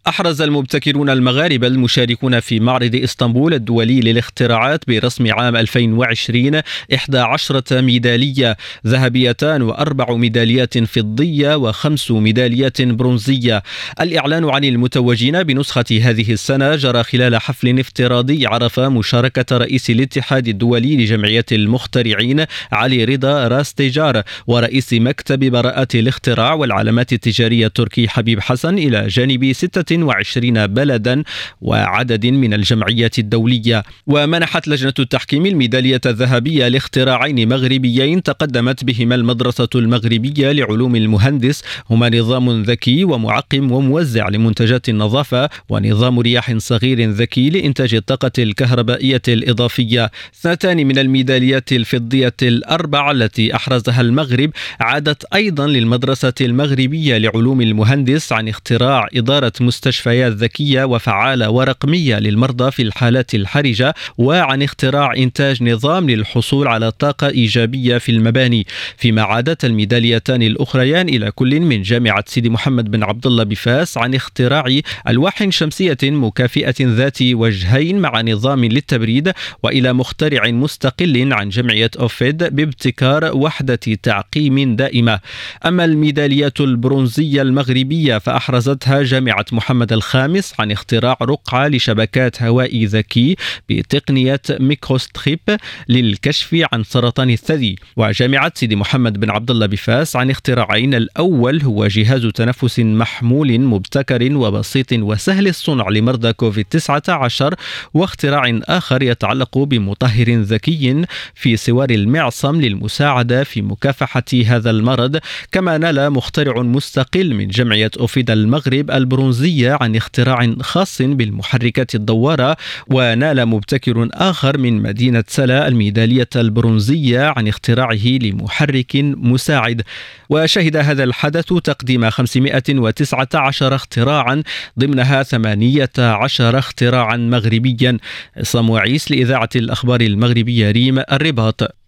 أحرز المبتكرون المغاربة المشاركون في معرض إسطنبول الدولي للاختراعات برسم عام 2020 11 ميدالية ذهبية و4 ميداليات فضية و5 ميداليات برونزية. الإعلان عن المتوجين بنسخة هذه السنة جرى خلال حفل افتراضي عرف مشاركة رئيس الاتحاد الدولي لجمعية المخترعين علي رضا راستيجار ورئيس مكتب براءات الاختراع والعلامات التجارية التركي حبيب حسن إلى جانب 26 بلدا وعدد من الجمعيات الدولية. ومنحت لجنة التحكيم الميدالية الذهبية لاختراعين مغربيين تقدمت بهما المدرسة المغربية لعلوم المهندس، هما نظام ذكي ومعقم وموزع لمنتجات النظافة ونظام رياح صغير ذكي لإنتاج الطاقة الكهربائية الإضافية. 2 من الميداليات الفضية الأربع التي أحرزها المغرب عادت أيضا للمدرسة المغربية لعلوم المهندس عن اختراع إدارة مستشفيات ذكية وفعالة ورقمية للمرضى في الحالات الحرجة، وعن اختراع إنتاج نظام للحصول على طاقة إيجابية في المباني. فيما عادت الميداليتان الأخريان إلى كل من جامعة سيدي محمد بن عبد الله بفاس عن اختراع ألواح شمسية مكافئة ذات وجهين مع نظام للتبريد، وإلى مخترع مستقل عن جمعية أوفيد بابتكار وحدة تعقيم دائمة. أما الميداليات البرونزية المغربية فأحرزتها جامعة محمد الخامس عن اختراع رقعة لشبكات هواء ذكي بتقنية ميكروستريب للكشف عن سرطان الثدي، وجامعة سيدي محمد بن عبد الله بفاس عن اختراعين. الأول هو جهاز تنفس محمول مبتكر وبسيط وسهل الصنع لمرضى كوفيد-19، واختراع آخر يتعلق بمطهر ذكي في سوار المعصم للمساعدة في مكافحة هذا المرض. كما نال مخترع مستقل من جمعية أوفيد المغرب البرونزية عن اختراع خاص بالمحركات الدوارة، ونال مبتكر آخر من مدينة سلا الميدالية البرونزية عن اختراعه لمحرك مساعد. وشهد هذا الحدث تقديم 519 اختراعا، ضمنها 18 اختراعا مغربيا. عصام وعيس لإذاعة الأخبار المغربية ريم الرباط.